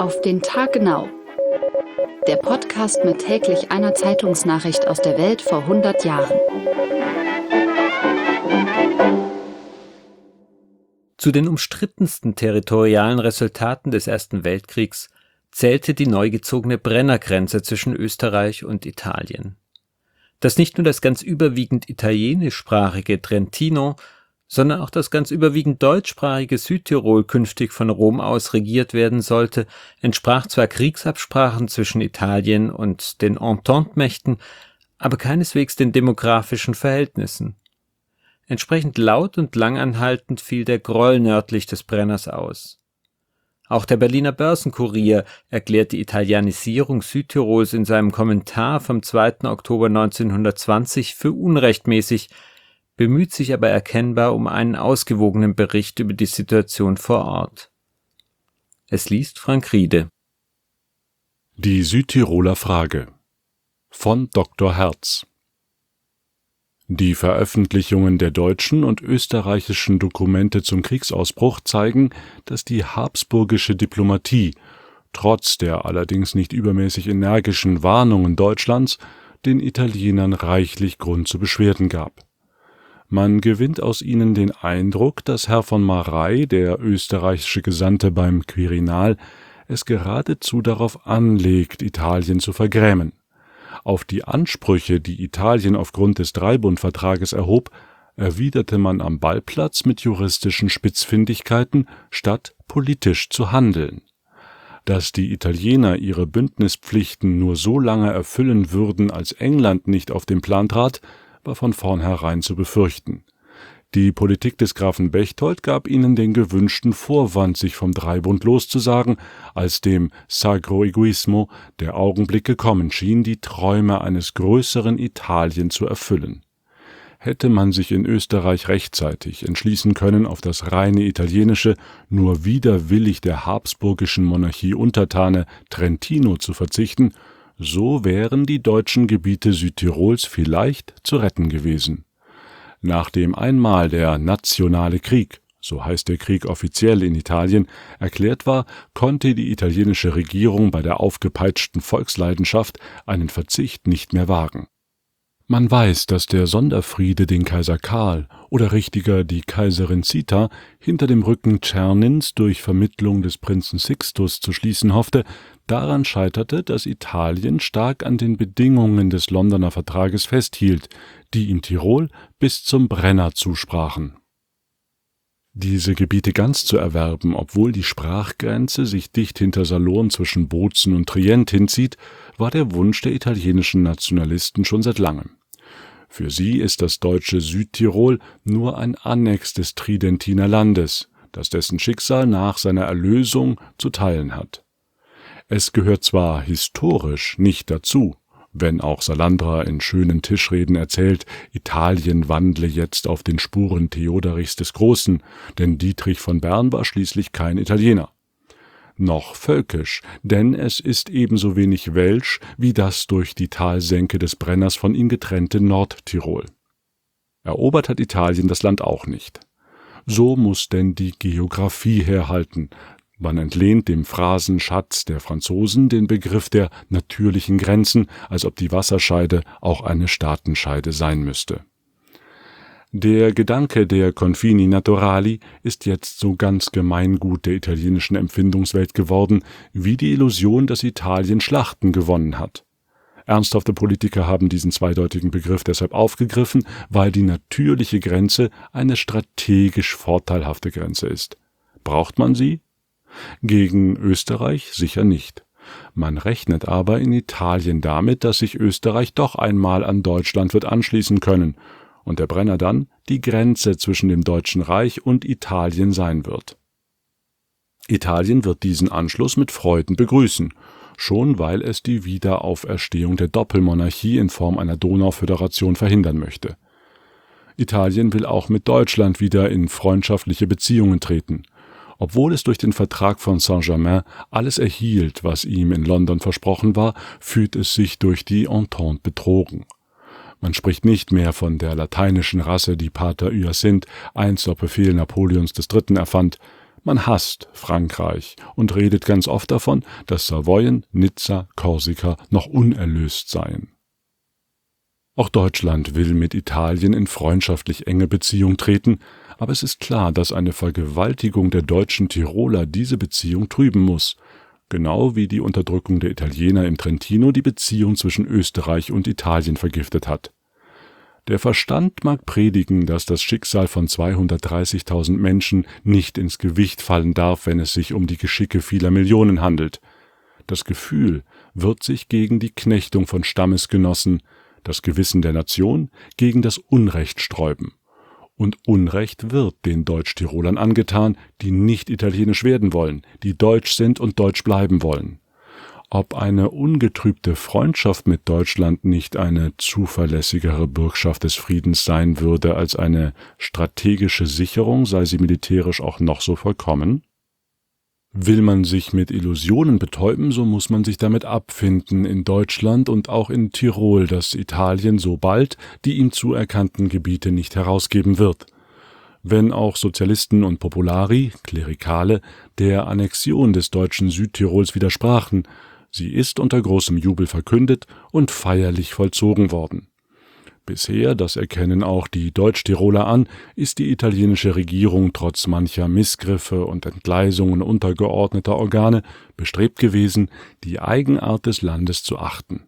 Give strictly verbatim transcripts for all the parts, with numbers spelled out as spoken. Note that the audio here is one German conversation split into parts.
Auf den Tag genau. Der Podcast mit täglich einer Zeitungsnachricht aus der Welt vor hundert Jahren. Zu den umstrittensten territorialen Resultaten des Ersten Weltkriegs zählte die neu gezogene Brennergrenze zwischen Österreich und Italien. Dass nicht nur das ganz überwiegend italienischsprachige Trentino, sondern auch das ganz überwiegend deutschsprachige Südtirol künftig von Rom aus regiert werden sollte, entsprach zwar Kriegsabsprachen zwischen Italien und den Entente-Mächten, aber keineswegs den demografischen Verhältnissen. Entsprechend laut und langanhaltend fiel der Groll nördlich des Brenners aus. Auch der Berliner Börsenkurier erklärt die Italianisierung Südtirols in seinem Kommentar vom zweiten Oktober neunzehnhundertzwanzig für unrechtmäßig, bemüht sich aber erkennbar um einen ausgewogenen Bericht über die Situation vor Ort. Es liest Frank Riede. Die Südtiroler Frage von Doktor Herz. Die Veröffentlichungen der deutschen und österreichischen Dokumente zum Kriegsausbruch zeigen, dass die habsburgische Diplomatie, trotz der allerdings nicht übermäßig energischen Warnungen Deutschlands, den Italienern reichlich Grund zu Beschwerden gab. Man gewinnt aus ihnen den Eindruck, dass Herr von Marey, der österreichische Gesandte beim Quirinal, es geradezu darauf anlegt, Italien zu vergrämen. Auf die Ansprüche, die Italien aufgrund des Dreibundvertrages erhob, erwiderte man am Ballplatz mit juristischen Spitzfindigkeiten, statt politisch zu handeln. Dass die Italiener ihre Bündnispflichten nur so lange erfüllen würden, als England nicht auf den Plan trat, war von vornherein zu befürchten. Die Politik des Grafen Bechtold gab ihnen den gewünschten Vorwand, sich vom Dreibund loszusagen, als dem Sacro Egoismo der Augenblick gekommen schien, die Träume eines größeren Italien zu erfüllen. Hätte man sich in Österreich rechtzeitig entschließen können, auf das reine italienische, nur widerwillig der habsburgischen Monarchie untertane Trentino zu verzichten, so wären die deutschen Gebiete Südtirols vielleicht zu retten gewesen. Nachdem einmal der nationale Krieg, so heißt der Krieg offiziell in Italien, erklärt war, konnte die italienische Regierung bei der aufgepeitschten Volksleidenschaft einen Verzicht nicht mehr wagen. Man weiß, dass der Sonderfriede den Kaiser Karl oder richtiger die Kaiserin Zita hinter dem Rücken Czernins durch Vermittlung des Prinzen Sixtus zu schließen hoffte, daran scheiterte, dass Italien stark an den Bedingungen des Londoner Vertrages festhielt, die ihm Tirol bis zum Brenner zusprachen. Diese Gebiete ganz zu erwerben, obwohl die Sprachgrenze sich dicht hinter Salurn zwischen Bozen und Trient hinzieht, war der Wunsch der italienischen Nationalisten schon seit langem. Für sie ist das deutsche Südtirol nur ein Annex des Tridentiner Landes, das dessen Schicksal nach seiner Erlösung zu teilen hat. Es gehört zwar historisch nicht dazu, wenn auch Salandra in schönen Tischreden erzählt, Italien wandle jetzt auf den Spuren Theoderichs des Großen, denn Dietrich von Bern war schließlich kein Italiener. Noch völkisch, denn es ist ebenso wenig welsch wie das durch die Talsenke des Brenners von ihm getrennte Nordtirol. Erobert hat Italien das Land auch nicht. So muss denn die Geographie herhalten. Man entlehnt dem Phrasenschatz der Franzosen den Begriff der natürlichen Grenzen, als ob die Wasserscheide auch eine Staatenscheide sein müsste. Der Gedanke der Confini Naturali ist jetzt so ganz Gemeingut der italienischen Empfindungswelt geworden, wie die Illusion, dass Italien Schlachten gewonnen hat. Ernsthafte Politiker haben diesen zweideutigen Begriff deshalb aufgegriffen, weil die natürliche Grenze eine strategisch vorteilhafte Grenze ist. Braucht man sie? Gegen Österreich sicher nicht. Man rechnet aber in Italien damit, dass sich Österreich doch einmal an Deutschland wird anschließen können und der Brenner dann die Grenze zwischen dem Deutschen Reich und Italien sein wird. Italien wird diesen Anschluss mit Freuden begrüßen, schon weil es die Wiederauferstehung der Doppelmonarchie in Form einer Donauföderation verhindern möchte. Italien will auch mit Deutschland wieder in freundschaftliche Beziehungen treten. Obwohl es durch den Vertrag von Saint-Germain alles erhielt, was ihm in London versprochen war, fühlt es sich durch die Entente betrogen. Man spricht nicht mehr von der lateinischen Rasse, die Pater Hyacinth einst auf Befehl Napoleons des Dritten erfand. Man hasst Frankreich und redet ganz oft davon, dass Savoyen, Nizza, Korsika noch unerlöst seien. Auch Deutschland will mit Italien in freundschaftlich enge Beziehung treten, aber es ist klar, dass eine Vergewaltigung der deutschen Tiroler diese Beziehung trüben muss, genau wie die Unterdrückung der Italiener im Trentino die Beziehung zwischen Österreich und Italien vergiftet hat. Der Verstand mag predigen, dass das Schicksal von zweihundertdreißigtausend Menschen nicht ins Gewicht fallen darf, wenn es sich um die Geschicke vieler Millionen handelt. Das Gefühl wird sich gegen die Knechtung von Stammesgenossen, das Gewissen der Nation gegen das Unrecht sträuben. Und Unrecht wird den Deutsch-Tirolern angetan, die nicht italienisch werden wollen, die deutsch sind und deutsch bleiben wollen. Ob eine ungetrübte Freundschaft mit Deutschland nicht eine zuverlässigere Bürgschaft des Friedens sein würde als eine strategische Sicherung, sei sie militärisch auch noch so vollkommen? Will man sich mit Illusionen betäuben, so muss man sich damit abfinden, in Deutschland und auch in Tirol, dass Italien so bald die ihm zuerkannten Gebiete nicht herausgeben wird. Wenn auch Sozialisten und Populari, Klerikale, der Annexion des deutschen Südtirols widersprachen, sie ist unter großem Jubel verkündet und feierlich vollzogen worden. Bisher, das erkennen auch die Deutsch-Tiroler an, ist die italienische Regierung trotz mancher Missgriffe und Entgleisungen untergeordneter Organe bestrebt gewesen, die Eigenart des Landes zu achten.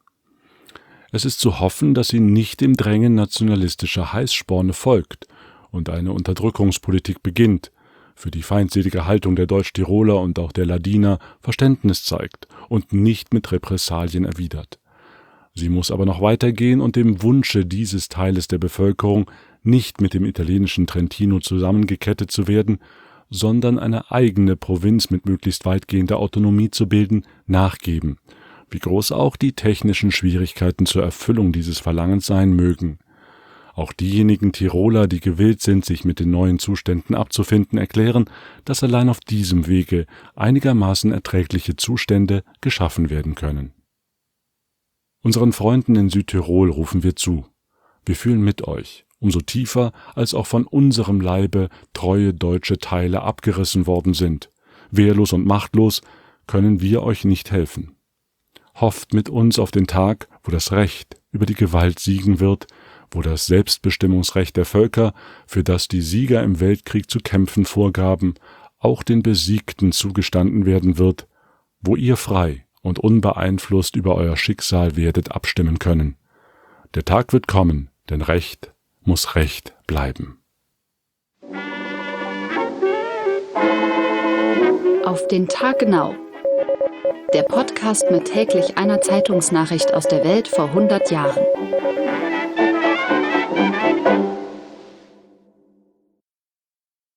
Es ist zu hoffen, dass sie nicht dem Drängen nationalistischer Heißsporne folgt und eine Unterdrückungspolitik beginnt, für die feindselige Haltung der Deutsch-Tiroler und auch der Ladiner Verständnis zeigt und nicht mit Repressalien erwidert. Sie muss aber noch weitergehen und dem Wunsche dieses Teiles der Bevölkerung, nicht mit dem italienischen Trentino zusammengekettet zu werden, sondern eine eigene Provinz mit möglichst weitgehender Autonomie zu bilden, nachgeben, wie groß auch die technischen Schwierigkeiten zur Erfüllung dieses Verlangens sein mögen. Auch diejenigen Tiroler, die gewillt sind, sich mit den neuen Zuständen abzufinden, erklären, dass allein auf diesem Wege einigermaßen erträgliche Zustände geschaffen werden können. Unseren Freunden in Südtirol rufen wir zu. Wir fühlen mit euch, umso tiefer, als auch von unserem Leibe treue deutsche Teile abgerissen worden sind. Wehrlos und machtlos können wir euch nicht helfen. Hofft mit uns auf den Tag, wo das Recht über die Gewalt siegen wird, wo das Selbstbestimmungsrecht der Völker, für das die Sieger im Weltkrieg zu kämpfen vorgaben, auch den Besiegten zugestanden werden wird, wo ihr frei und unbeeinflusst über euer Schicksal werdet abstimmen können. Der Tag wird kommen, denn Recht muss Recht bleiben. Auf den Tag genau. Der Podcast mit täglich einer Zeitungsnachricht aus der Welt vor hundert Jahren.